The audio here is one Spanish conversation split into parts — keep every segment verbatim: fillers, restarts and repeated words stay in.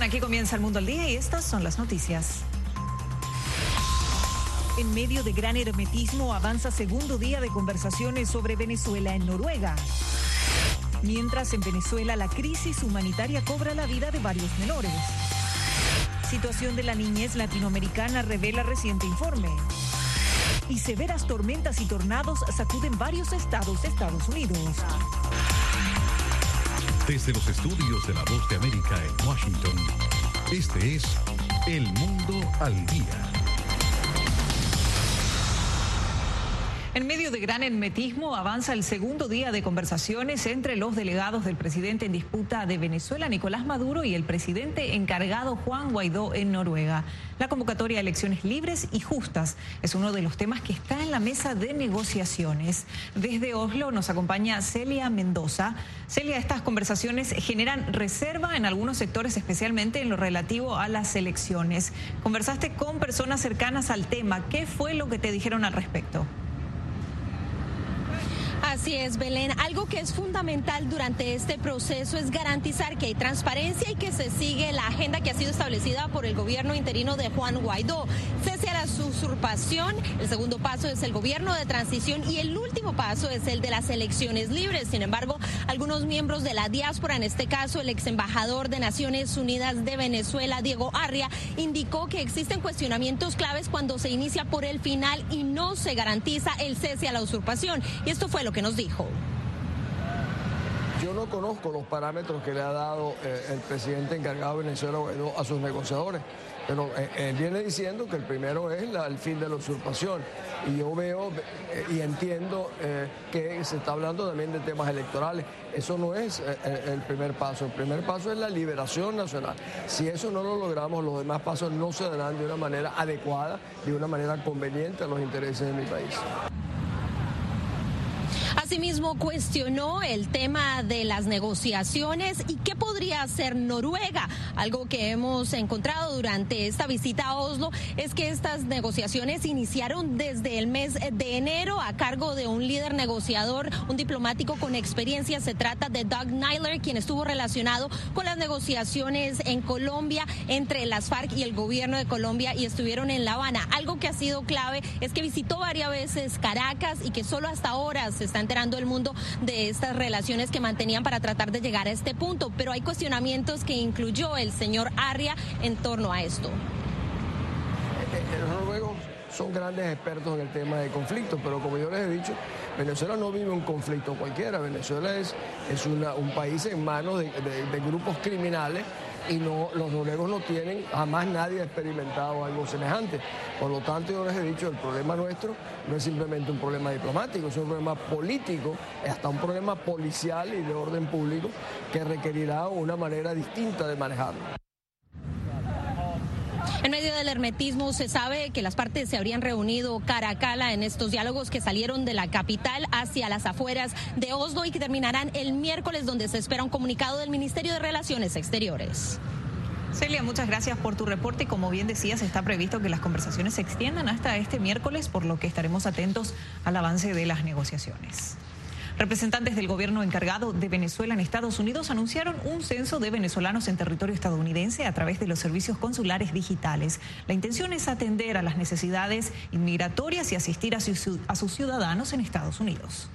Bien, aquí comienza El Mundo al Día y estas son las noticias. En medio de gran hermetismo avanza segundo día de conversaciones sobre Venezuela en Noruega. Mientras en Venezuela la crisis humanitaria cobra la vida de varios menores. Situación de la niñez latinoamericana revela reciente informe. Y severas tormentas y tornados sacuden varios estados de Estados Unidos. Desde los estudios de La Voz de América en Washington, este es El Mundo al Día. En medio de gran hermetismo avanza el segundo día de conversaciones entre los delegados del presidente en disputa de Venezuela, Nicolás Maduro, y el presidente encargado, Juan Guaidó, en Noruega. La convocatoria a elecciones libres y justas es uno de los temas que está en la mesa de negociaciones. Desde Oslo nos acompaña Celia Mendoza. Celia, estas conversaciones generan reserva en algunos sectores, especialmente en lo relativo a las elecciones. Conversaste con personas cercanas al tema. ¿Qué fue lo que te dijeron al respecto? Así es, Belén. Algo que es fundamental durante este proceso es garantizar que hay transparencia y que se sigue la agenda que ha sido establecida por el gobierno interino de Juan Guaidó. Cese a la usurpación, el segundo paso es el gobierno de transición y el último paso es el de las elecciones libres. Sin embargo, algunos miembros de la diáspora, en este caso el ex embajador de Naciones Unidas de Venezuela, Diego Arria, indicó que existen cuestionamientos claves cuando se inicia por el final y no se garantiza el cese a la usurpación. Y esto fue lo que nos dijo. Yo no conozco los parámetros que le ha dado eh, el presidente encargado de Venezuela Guaidó a sus negociadores, pero eh, él viene diciendo que el primero es la, el fin de la usurpación, y yo veo eh, y entiendo eh, que se está hablando también de temas electorales. Eso no es eh, el primer paso. El primer paso es la liberación nacional. Si eso no lo logramos, los demás pasos no se darán de una manera adecuada, de una manera conveniente a los intereses de mi país. Asimismo, cuestionó el tema de las negociaciones y qué podría hacer Noruega. Algo que hemos encontrado durante esta visita a Oslo es que estas negociaciones iniciaron desde el mes de enero a cargo de un líder negociador, un diplomático con experiencia. Se trata de Doug Nyler, quien estuvo relacionado con las negociaciones en Colombia entre las FARC y el gobierno de Colombia, y estuvieron en La Habana. Algo que ha sido clave es que visitó varias veces Caracas y que solo hasta ahora se está enterando el mundo de estas relaciones que mantenían para tratar de llegar a este punto, pero hay cuestionamientos que incluyó el señor Arria en torno a esto. Los noruegos son grandes expertos en el tema de conflictos, pero como yo les he dicho, Venezuela no vive un conflicto cualquiera. Venezuela es, es una, un país en manos de, de, de grupos criminales, y no, los noruegos no tienen, jamás nadie ha experimentado algo semejante. Por lo tanto, yo les he dicho, el problema nuestro no es simplemente un problema diplomático, es un problema político, hasta un problema policial y de orden público que requerirá una manera distinta de manejarlo. En medio del hermetismo se sabe que las partes se habrían reunido cara a cara en estos diálogos que salieron de la capital hacia las afueras de Oslo y que terminarán el miércoles, donde se espera un comunicado del Ministerio de Relaciones Exteriores. Celia, muchas gracias por tu reporte. Como bien decías, está previsto que las conversaciones se extiendan hasta este miércoles, por lo que estaremos atentos al avance de las negociaciones. Representantes del gobierno encargado de Venezuela en Estados Unidos anunciaron un censo de venezolanos en territorio estadounidense a través de los servicios consulares digitales. La intención es atender a las necesidades inmigratorias y asistir a sus, a sus ciudadanos en Estados Unidos.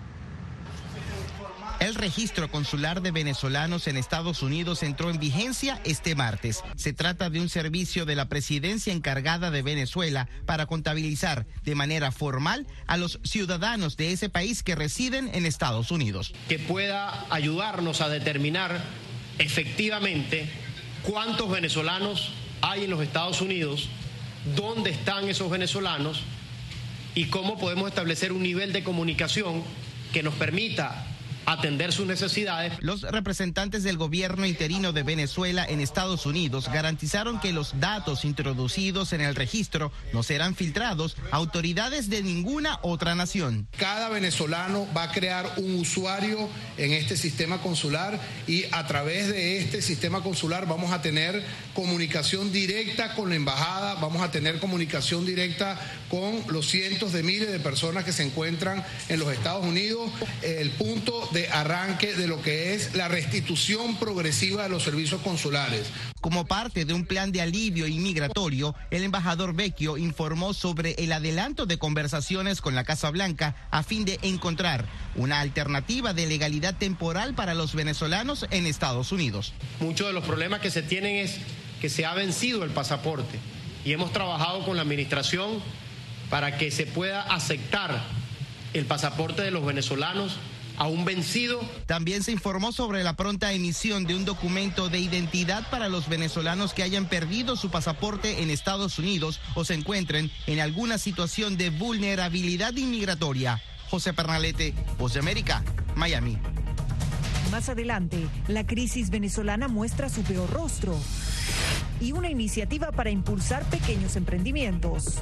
El registro consular de venezolanos en Estados Unidos entró en vigencia este martes. Se trata de un servicio de la presidencia encargada de Venezuela para contabilizar de manera formal a los ciudadanos de ese país que residen en Estados Unidos. Que pueda ayudarnos a determinar efectivamente cuántos venezolanos hay en los Estados Unidos, dónde están esos venezolanos y cómo podemos establecer un nivel de comunicación que nos permita atender sus necesidades. Los representantes del gobierno interino de Venezuela en Estados Unidos garantizaron que los datos introducidos en el registro no serán filtrados a autoridades de ninguna otra nación. Cada venezolano va a crear un usuario en este sistema consular y a través de este sistema consular vamos a tener comunicación directa con la embajada, vamos a tener comunicación directa con los cientos de miles de personas que se encuentran en los Estados Unidos. El punto de arranque de lo que es la restitución progresiva de los servicios consulares. Como parte de un plan de alivio inmigratorio, el embajador Vecchio informó sobre el adelanto de conversaciones con la Casa Blanca a fin de encontrar una alternativa de legalidad temporal para los venezolanos en Estados Unidos. Muchos de los problemas que se tienen es que se ha vencido el pasaporte y hemos trabajado con la administración para que se pueda aceptar el pasaporte de los venezolanos aún vencido. También se informó sobre la pronta emisión de un documento de identidad para los venezolanos que hayan perdido su pasaporte en Estados Unidos o se encuentren en alguna situación de vulnerabilidad inmigratoria. José Pernalete, Voz de América, Miami. Más adelante, la crisis venezolana muestra su peor rostro y una iniciativa para impulsar pequeños emprendimientos.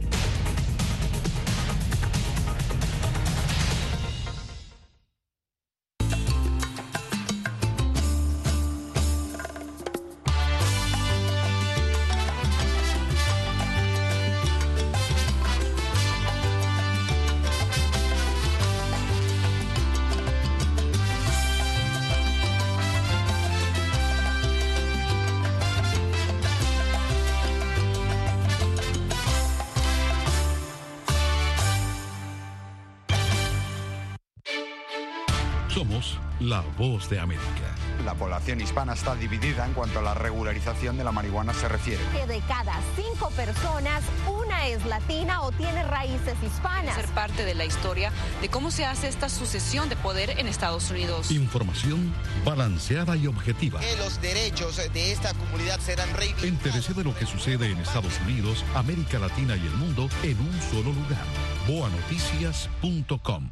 Somos la Voz de América. La población hispana está dividida en cuanto a la regularización de la marihuana se refiere. Que de cada cinco personas, una es latina o tiene raíces hispanas. Ser parte de la historia de cómo se hace esta sucesión de poder en Estados Unidos. Información balanceada y objetiva. Que los derechos de esta comunidad serán reivindicados. Entérese de lo que sucede en Estados Unidos, América Latina y el mundo en un solo lugar. boa noticias punto com.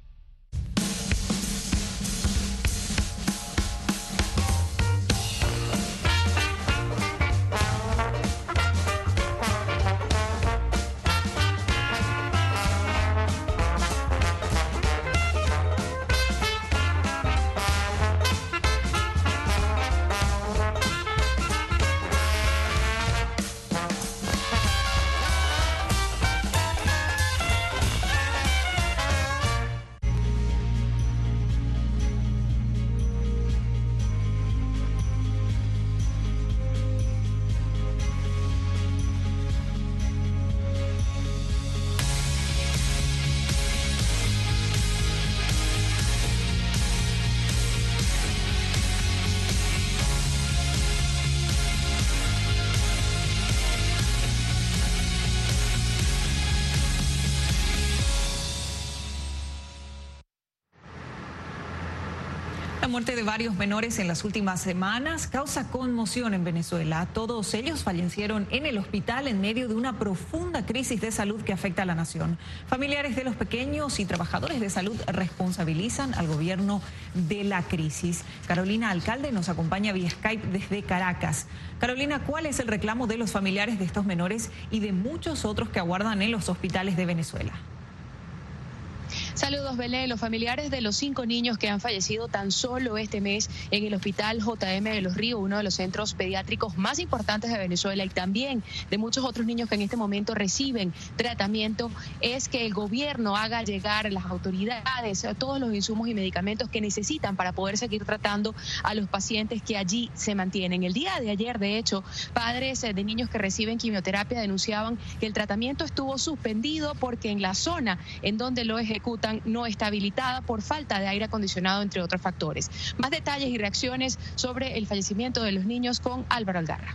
La muerte de varios menores en las últimas semanas causa conmoción en Venezuela. Todos ellos fallecieron en el hospital en medio de una profunda crisis de salud que afecta a la nación. Familiares de los pequeños y trabajadores de salud responsabilizan al gobierno de la crisis. Carolina Alcalde nos acompaña vía Skype desde Caracas. Carolina, ¿cuál es el reclamo de los familiares de estos menores y de muchos otros que aguardan en los hospitales de Venezuela? Saludos, Belén. Los familiares de los cinco niños que han fallecido tan solo este mes en el Hospital J M de Los Ríos, uno de los centros pediátricos más importantes de Venezuela, y también de muchos otros niños que en este momento reciben tratamiento, es que el gobierno haga llegar a las autoridades todos los insumos y medicamentos que necesitan para poder seguir tratando a los pacientes que allí se mantienen. El día de ayer, de hecho, padres de niños que reciben quimioterapia denunciaban que el tratamiento estuvo suspendido porque en la zona en donde lo ejecutan no está habilitada por falta de aire acondicionado, entre otros factores. Más detalles y reacciones sobre el fallecimiento de los niños con Álvaro Algarra.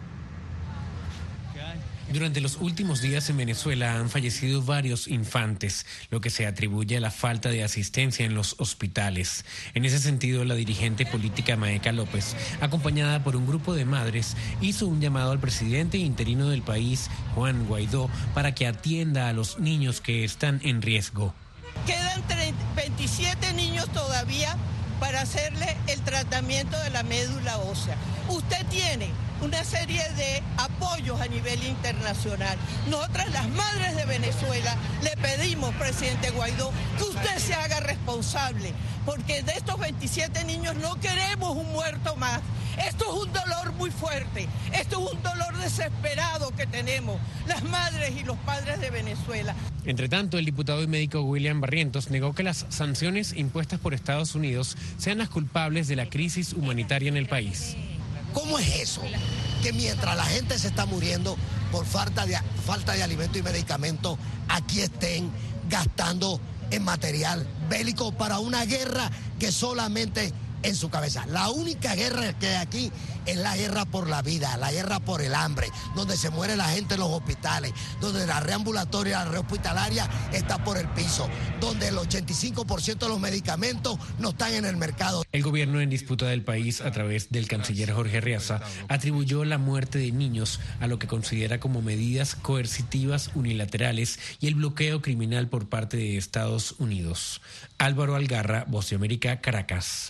Durante los últimos días en Venezuela han fallecido varios infantes, lo que se atribuye a la falta de asistencia en los hospitales. En ese sentido, la dirigente política Maeka López, acompañada por un grupo de madres, hizo un llamado al presidente interino del país, Juan Guaidó, para que atienda a los niños que están en riesgo. Quedan veintisiete niños todavía para hacerle el tratamiento de la médula ósea. Usted tiene una serie de apoyos a nivel internacional. Nosotras, las madres de Venezuela, le pedimos, presidente Guaidó, que usted se haga responsable, porque de estos veintisiete niños no queremos un muerto más. Esto es un dolor muy fuerte, esto es un dolor desesperado que tenemos las madres y los padres de Venezuela. Entre tanto, el diputado y médico William Barrientos negó que las sanciones impuestas por Estados Unidos sean las culpables de la crisis humanitaria en el país. ¿Cómo es eso? Que mientras la gente se está muriendo por falta de, falta de alimento y medicamentos, aquí estén gastando en material bélico para una guerra que solamente en su cabeza. La única guerra que hay aquí es la guerra por la vida, la guerra por el hambre, donde se muere la gente en los hospitales, donde la red ambulatoria, la red hospitalaria está por el piso, donde el ochenta y cinco por ciento de los medicamentos no están en el mercado. El gobierno en disputa del país, a través del canciller Jorge Arriaza, atribuyó la muerte de niños a lo que considera como medidas coercitivas unilaterales y el bloqueo criminal por parte de Estados Unidos. Álvaro Algarra, Voz de América, Caracas.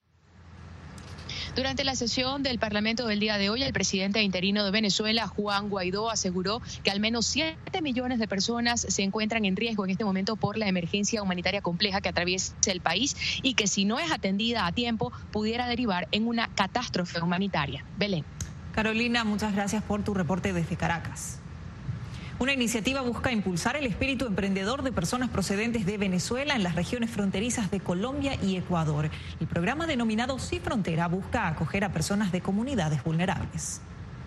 Durante la sesión del Parlamento del día de hoy, el presidente interino de Venezuela, Juan Guaidó, aseguró que al menos siete millones de personas se encuentran en riesgo en este momento por la emergencia humanitaria compleja que atraviesa el país y que si no es atendida a tiempo pudiera derivar en una catástrofe humanitaria. Belén. Carolina, muchas gracias por tu reporte desde Caracas. Una iniciativa busca impulsar el espíritu emprendedor de personas procedentes de Venezuela en las regiones fronterizas de Colombia y Ecuador. El programa denominado Sí Frontera busca acoger a personas de comunidades vulnerables.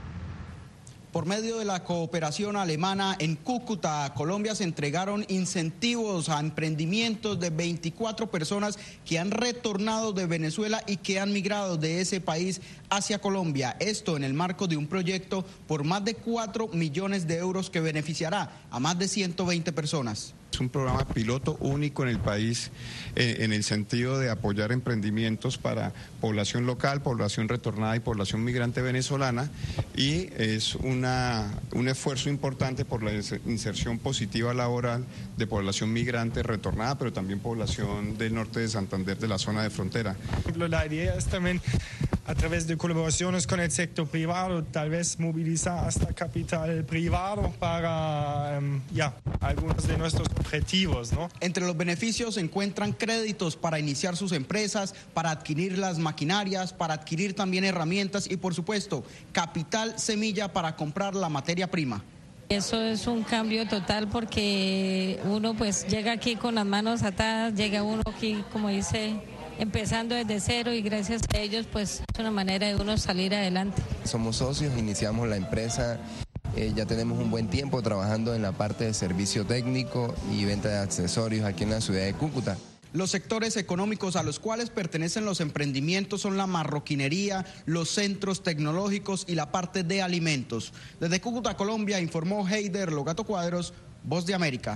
Por medio de la cooperación alemana en Cúcuta, Colombia, se entregaron incentivos a emprendimientos de veinticuatro personas que han retornado de Venezuela y que han migrado de ese país hacia Colombia. Esto en el marco de un proyecto por más de cuatro millones de euros que beneficiará a más de ciento veinte personas. Es un programa piloto único en el país eh, en el sentido de apoyar emprendimientos para población local, población retornada y población migrante venezolana, y es una, un esfuerzo importante por la inserción positiva laboral de población migrante retornada, pero también población del norte de Santander, de la zona de frontera. La idea es también, a través de colaboraciones con el sector privado, tal vez movilizar hasta capital privado para um, ya, algunos de nuestros objetivos, ¿no? Entre los beneficios se encuentran créditos para iniciar sus empresas, para adquirir las maquinarias, para adquirir también herramientas y, por supuesto, capital semilla para comprar la materia prima. Eso es un cambio total porque uno pues llega aquí con las manos atadas, llega uno aquí, como dice, empezando desde cero, y gracias a ellos pues es una manera de uno salir adelante. Somos socios, iniciamos la empresa, eh, ya tenemos un buen tiempo trabajando en la parte de servicio técnico y venta de accesorios aquí en la ciudad de Cúcuta. Los sectores económicos a los cuales pertenecen los emprendimientos son la marroquinería, los centros tecnológicos y la parte de alimentos. Desde Cúcuta, Colombia, informó Heider Logato Cuadros, Voz de América.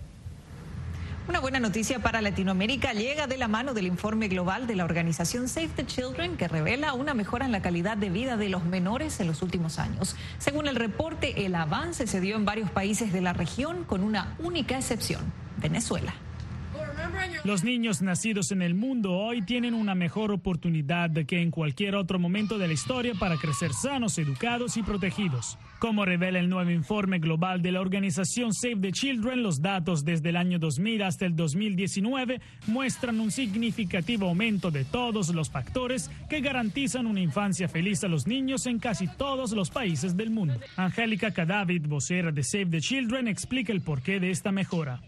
Una buena noticia para Latinoamérica llega de la mano del informe global de la organización Save the Children, que revela una mejora en la calidad de vida de los menores en los últimos años. Según el reporte, el avance se dio en varios países de la región, con una única excepción: Venezuela. Los niños nacidos en el mundo hoy tienen una mejor oportunidad que en cualquier otro momento de la historia para crecer sanos, educados y protegidos. Como revela el nuevo informe global de la organización Save the Children, los datos desde el año dos mil hasta el dos mil diecinueve muestran un significativo aumento de todos los factores que garantizan una infancia feliz a los niños en casi todos los países del mundo. Angélica Cadavid, vocera de Save the Children, explica el porqué de esta mejora.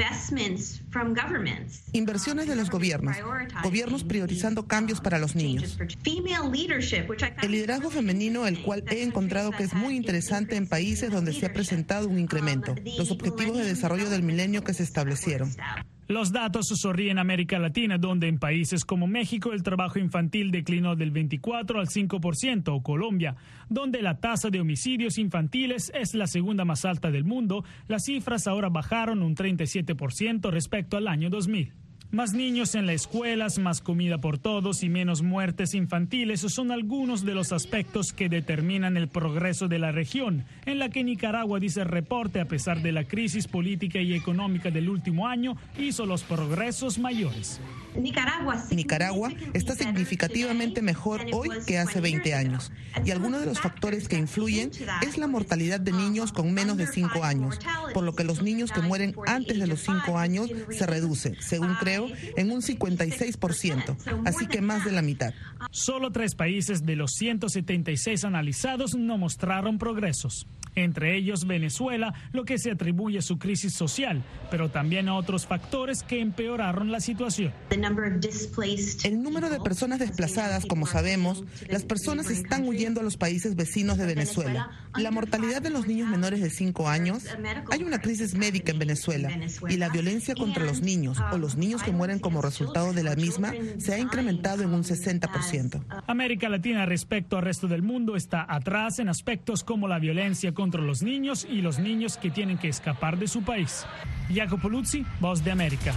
Inversiones de los gobiernos, gobiernos priorizando cambios para los niños. El liderazgo femenino, el cual he encontrado que es muy interesante en países donde se ha presentado un incremento. Los objetivos de desarrollo del milenio que se establecieron. Los datos sonríen en América Latina, donde en países como México el trabajo infantil declinó del veinticuatro al cinco por ciento, o Colombia, donde la tasa de homicidios infantiles es la segunda más alta del mundo, las cifras ahora bajaron un treinta y siete por ciento respecto al año dos mil. Más niños en las escuelas, más comida por todos y menos muertes infantiles son algunos de los aspectos que determinan el progreso de la región, en la que Nicaragua, dice el reporte, a pesar de la crisis política y económica del último año, hizo los progresos mayores. Nicaragua está significativamente mejor hoy que hace veinte años. Y algunos de los factores que influyen es la mortalidad de niños con menos de cinco años, por lo que los niños que mueren antes de los cinco años se reduce, según creo, en un cincuenta y seis por ciento, así que más de la mitad. Solo tres países de los ciento setenta y seis analizados no mostraron progresos. Entre ellos Venezuela, lo que se atribuye a su crisis social, pero también a otros factores que empeoraron la situación. El número de personas desplazadas, como sabemos, las personas están huyendo a los países vecinos de Venezuela. La mortalidad de los niños menores de cinco años, hay una crisis médica en Venezuela y la violencia contra los niños o los niños que mueren como resultado de la misma se ha incrementado en un sesenta por ciento. América Latina respecto al resto del mundo está atrás en aspectos como la violencia contra contra los niños y los niños que tienen que escapar de su país. Jacopo Luzzi, Voz de América.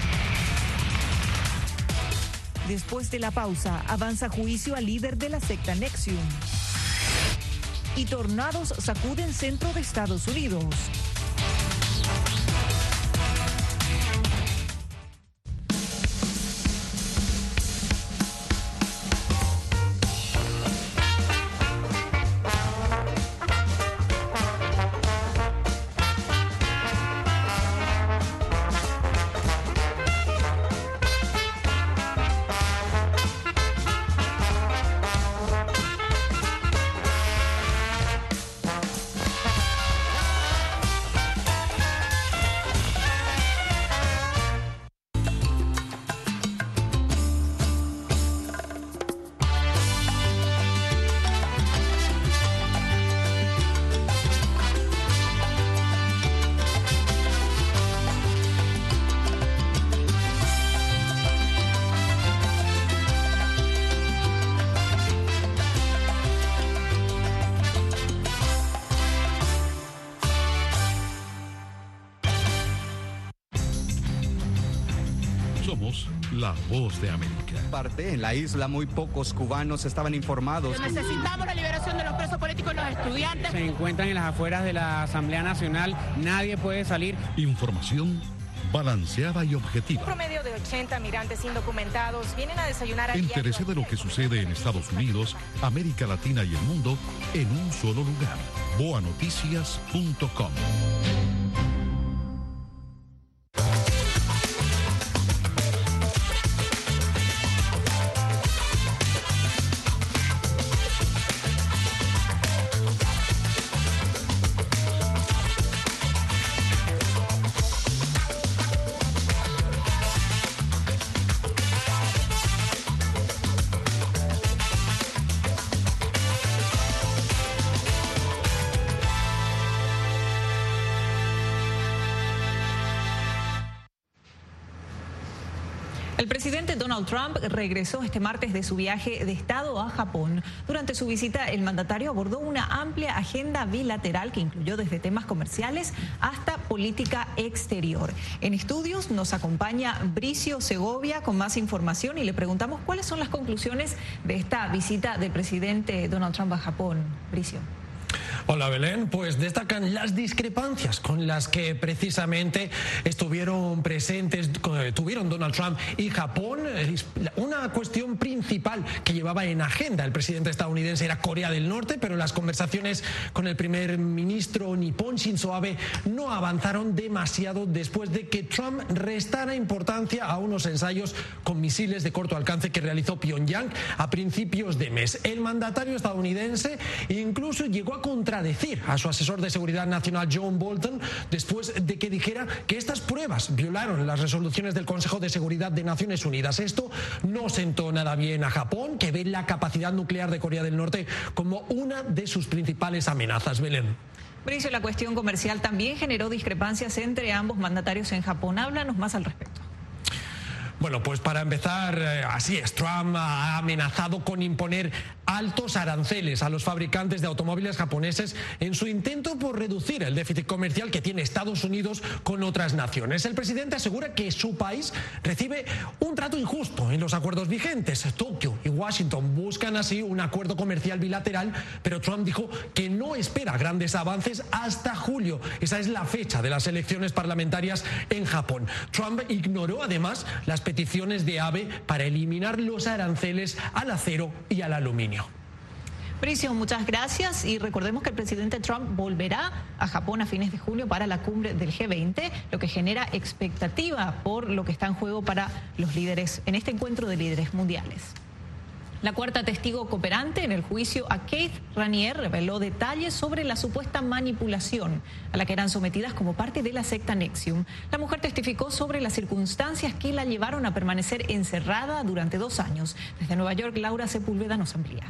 Después de la pausa, avanza juicio al líder de la secta Nexium. Y tornados sacuden centro de Estados Unidos. Somos la Voz de América. Parte en la isla, muy pocos cubanos estaban informados. Necesitamos la liberación de los presos políticos y los estudiantes. Se encuentran en las afueras de la Asamblea Nacional. Nadie puede salir. Información balanceada y objetiva. Un promedio de ochenta migrantes indocumentados vienen a desayunar a Entérese de lo que sucede en Estados Unidos, América Latina y el mundo en un solo lugar. boa noticias punto com. El presidente Donald Trump regresó este martes de su viaje de Estado a Japón. Durante su visita, el mandatario abordó una amplia agenda bilateral que incluyó desde temas comerciales hasta política exterior. En estudios nos acompaña Bricio Segovia con más información y le preguntamos cuáles son las conclusiones de esta visita del presidente Donald Trump a Japón. Bricio. Hola Belén, pues destacan las discrepancias con las que precisamente estuvieron presentes, tuvieron Donald Trump y Japón. Una cuestión principal que llevaba en agenda el presidente estadounidense era Corea del Norte, pero las conversaciones con el primer ministro nipón Shinzo Abe no avanzaron demasiado después de que Trump restara importancia a unos ensayos con misiles de corto alcance que realizó Pyongyang a principios de mes. El mandatario estadounidense incluso llegó a contradecir a su asesor de seguridad nacional John Bolton después de que dijera que estas pruebas violaron las resoluciones del Consejo de Seguridad de Naciones Unidas. Esto no sentó nada bien a Japón, que ve la capacidad nuclear de Corea del Norte como una de sus principales amenazas. Belén. Bricio, la cuestión comercial también generó discrepancias entre ambos mandatarios en Japón. Háblanos más al respecto. Bueno, pues para empezar, eh, así es, Trump ha amenazado con imponer altos aranceles a los fabricantes de automóviles japoneses en su intento por reducir el déficit comercial que tiene Estados Unidos con otras naciones. El presidente asegura que su país recibe un trato injusto en los acuerdos vigentes. Tokio y Washington buscan así un acuerdo comercial bilateral, pero Trump dijo que no espera grandes avances hasta julio. Esa es la fecha de las elecciones parlamentarias en Japón. Trump ignoró además las peticiones peticiones de AVE para eliminar los aranceles al acero y al aluminio. Patricio, muchas gracias y recordemos que el presidente Trump volverá a Japón a fines de junio para la cumbre del G veinte, lo que genera expectativa por lo que está en juego para los líderes en este encuentro de líderes mundiales. La cuarta testigo cooperante en el juicio a Keith Raniere reveló detalles sobre la supuesta manipulación a la que eran sometidas como parte de la secta NXIVM. La mujer testificó sobre las circunstancias que la llevaron a permanecer encerrada durante dos años. Desde Nueva York, Laura Sepúlveda nos amplía.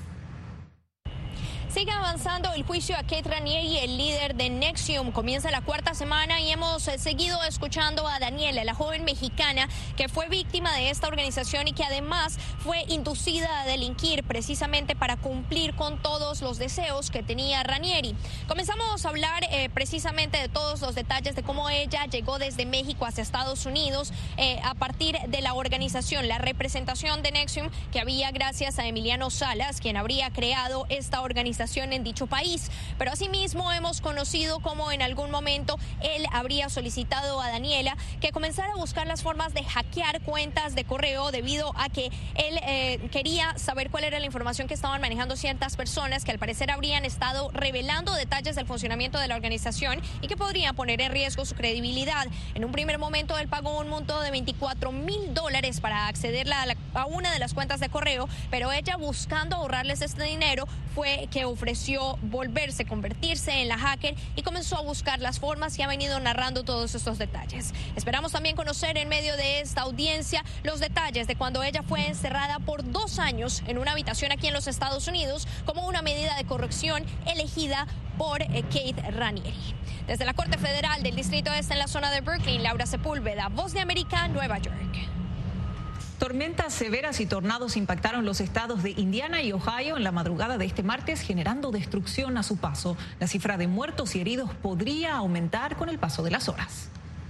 Sigue avanzando el juicio a Keith Raniere, el líder de NXIVM. Comienza la cuarta semana y hemos eh, seguido escuchando a Daniela, la joven mexicana que fue víctima de esta organización y que además fue inducida a delinquir precisamente para cumplir con todos los deseos que tenía Raniere. Comenzamos a hablar eh, precisamente de todos los detalles de cómo ella llegó desde México hacia Estados Unidos eh, a partir de la organización, la representación de NXIVM que había gracias a Emiliano Salas, quien habría creado esta organización en dicho país. Pero asimismo hemos conocido cómo en algún momento él habría solicitado a Daniela que comenzara a buscar las formas de hackear cuentas de correo debido a que él eh, quería saber cuál era la información que estaban manejando ciertas personas que al parecer habrían estado revelando detalles del funcionamiento de la organización y que podrían poner en riesgo su credibilidad. En un primer momento él pagó un monto de veinticuatro mil dólares para acceder a, la, a una de las cuentas de correo, pero ella, buscando ahorrarles este dinero, fue que ofreció volverse, convertirse en la hacker y comenzó a buscar las formas y ha venido narrando todos estos detalles. Esperamos también conocer en medio de esta audiencia los detalles de cuando ella fue encerrada por dos años en una habitación aquí en los Estados Unidos como una medida de corrección elegida por eh, Keith Raniere. Desde la Corte Federal del Distrito Este en la zona de Brooklyn, Laura Sepúlveda, Voz de América, Nueva York. Tormentas severas y tornados impactaron los estados de Indiana y Ohio en la madrugada de este martes, generando destrucción a su paso. La cifra de muertos y heridos podría aumentar con el paso de las horas.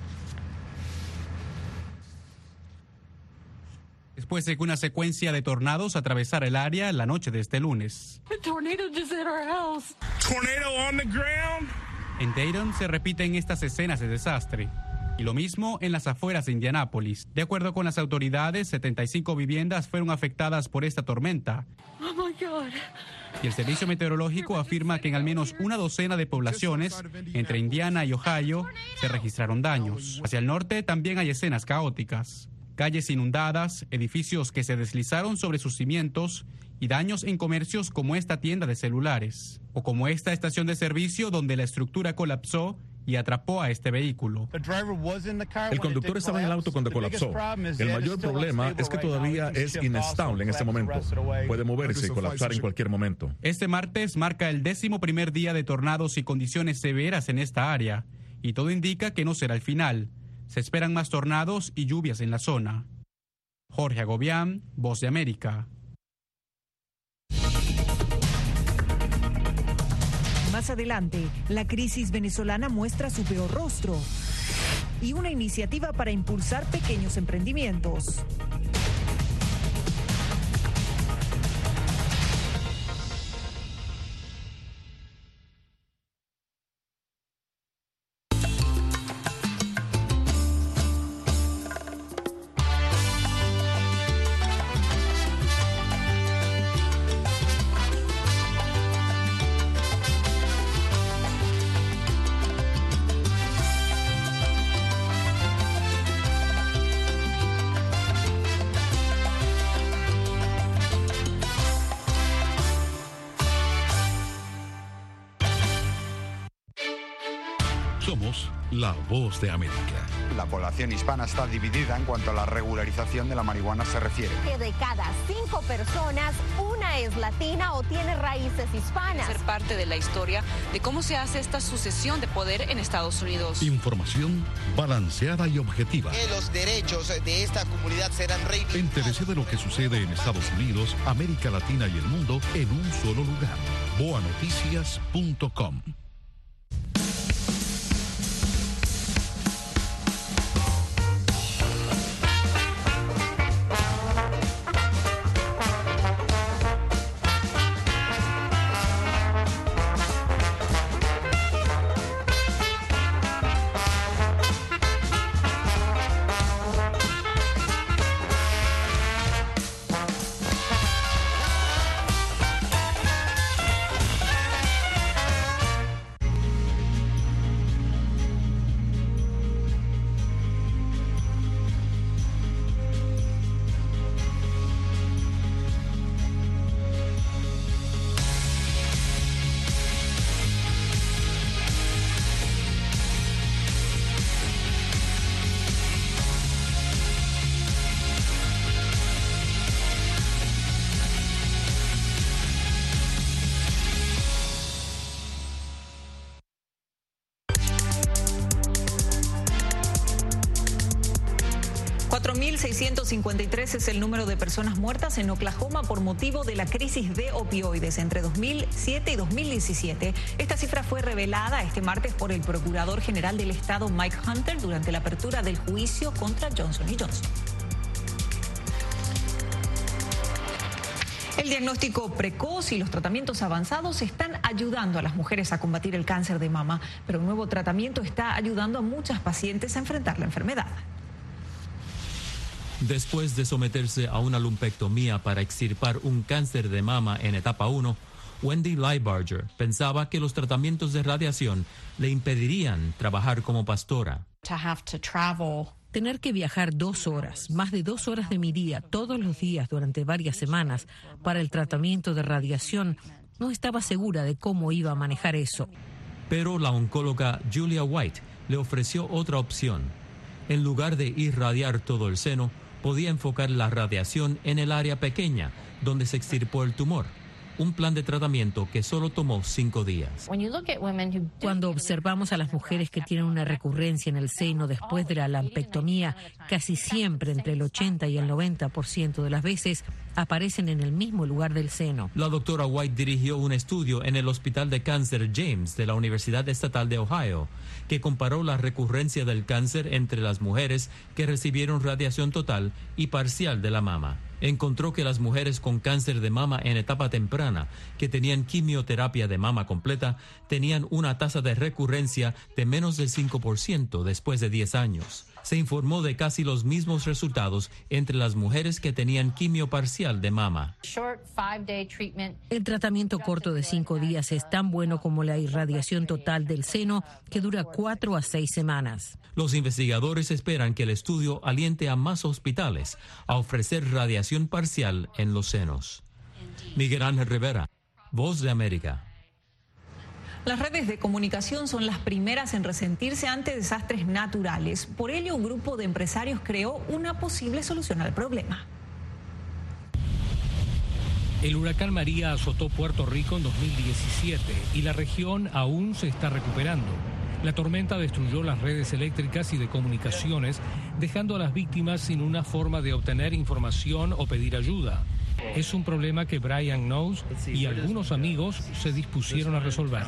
Después de que una secuencia de tornados atravesara el área la noche de este lunes. En Dayton se repiten estas escenas de desastre. Y lo mismo en las afueras de Indianápolis. De acuerdo con las autoridades, setenta y cinco viviendas fueron afectadas por esta tormenta. Oh my God. Y el servicio meteorológico afirma que en al menos una docena de poblaciones entre Indiana y Ohio se registraron daños. Hacia el norte también hay escenas caóticas. Calles inundadas, edificios que se deslizaron sobre sus cimientos y daños en comercios como esta tienda de celulares. O como esta estación de servicio donde la estructura colapsó y atrapó a este vehículo. El conductor estaba en el auto cuando colapsó. El mayor problema es que todavía es inestable en este momento. Puede moverse y colapsar en cualquier momento. Este martes marca el décimo primer día de tornados y condiciones severas en esta área, y todo indica que no será el final. Se esperan más tornados y lluvias en la zona. Jorge Agobián, Voz de América. Más adelante, la crisis venezolana muestra su peor rostro y una iniciativa para impulsar pequeños emprendimientos. Somos la Voz de América. La población hispana está dividida en cuanto a la regularización de la marihuana se refiere. Que de cada cinco personas, una es latina o tiene raíces hispanas. Ser parte de la historia de cómo se hace esta sucesión de poder en Estados Unidos. Información balanceada y objetiva. Que los derechos de esta comunidad serán reivindicados. Entérese de lo que sucede en Estados Unidos, América Latina y el mundo en un solo lugar. boa noticias punto com. cuatro mil seiscientos cincuenta y tres es el número de personas muertas en Oklahoma por motivo de la crisis de opioides entre dos mil siete y dos mil diecisiete. Esta cifra fue revelada este martes por el Procurador General del Estado Mike Hunter durante la apertura del juicio contra Johnson y Johnson. El diagnóstico precoz y los tratamientos avanzados están ayudando a las mujeres a combatir el cáncer de mama, pero un nuevo tratamiento está ayudando a muchas pacientes a enfrentar la enfermedad. Después de someterse a una lumpectomía para extirpar un cáncer de mama en etapa uno, Wendy Leibarger pensaba que los tratamientos de radiación le impedirían trabajar como pastora. Tener que viajar dos horas, más de dos horas de mi día, todos los días durante varias semanas para el tratamiento de radiación, no estaba segura de cómo iba a manejar eso. Pero la oncóloga Julia White le ofreció otra opción. En lugar de irradiar todo el seno, podía enfocar la radiación en el área pequeña, donde se extirpó el tumor. Un plan de tratamiento que solo tomó cinco días. Cuando observamos a las mujeres que tienen una recurrencia en el seno después de la lampectomía, casi siempre entre el ochenta y el noventa por ciento de las veces aparecen en el mismo lugar del seno. La doctora White dirigió un estudio en el Hospital de Cáncer James de la Universidad Estatal de Ohio, que comparó la recurrencia del cáncer entre las mujeres que recibieron radiación total y parcial de la mama. Encontró que las mujeres con cáncer de mama en etapa temprana, que tenían quimioterapia de mama completa, tenían una tasa de recurrencia de menos del cinco por ciento después de diez años. Se informó de casi los mismos resultados entre las mujeres que tenían quimio parcial de mama. El tratamiento corto de cinco días es tan bueno como la irradiación total del seno, que dura cuatro a seis semanas. Los investigadores esperan que el estudio aliente a más hospitales a ofrecer radiación parcial en los senos. Miguel Ángel Rivera, Voz de América. Las redes de comunicación son las primeras en resentirse ante desastres naturales. Por ello, un grupo de empresarios creó una posible solución al problema. El huracán María azotó Puerto Rico en dos mil diecisiete y la región aún se está recuperando. La tormenta destruyó las redes eléctricas y de comunicaciones, dejando a las víctimas sin una forma de obtener información o pedir ayuda. Es un problema que Brian Knowles y algunos amigos se dispusieron a resolver.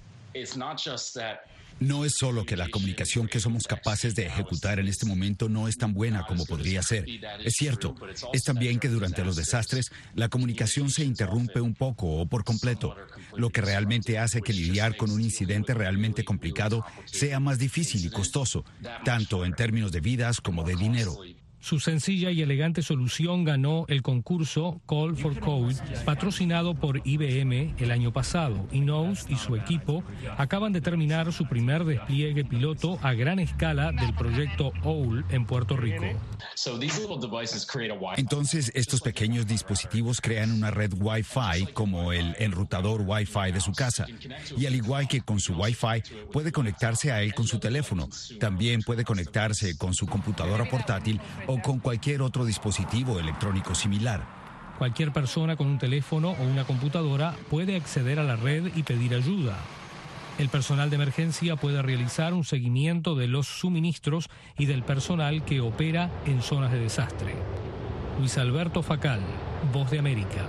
No es solo que la comunicación que somos capaces de ejecutar en este momento no es tan buena como podría ser. Es cierto, es también que durante los desastres la comunicación se interrumpe un poco o por completo, lo que realmente hace que lidiar con un incidente realmente complicado sea más difícil y costoso, tanto en términos de vidas como de dinero. Su sencilla y elegante solución ganó el concurso Call for Code, patrocinado por I B M el año pasado, y Knowles y su equipo acaban de terminar su primer despliegue piloto a gran escala del proyecto OWL en Puerto Rico. Entonces, estos pequeños dispositivos crean una red Wi-Fi como el enrutador Wi-Fi de su casa, y al igual que con su Wi-Fi, puede conectarse a él con su teléfono. También puede conectarse con su computadora portátil o con cualquier otro dispositivo electrónico similar. Cualquier persona con un teléfono o una computadora puede acceder a la red y pedir ayuda. El personal de emergencia puede realizar un seguimiento de los suministros y del personal que opera en zonas de desastre. Luis Alberto Facal, Voz de América.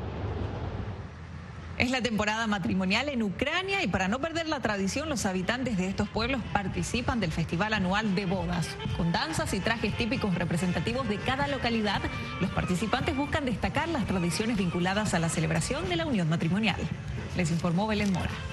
Es la temporada matrimonial en Ucrania y para no perder la tradición, los habitantes de estos pueblos participan del festival anual de bodas. Con danzas y trajes típicos representativos de cada localidad, los participantes buscan destacar las tradiciones vinculadas a la celebración de la unión matrimonial. Les informó Belén Mora.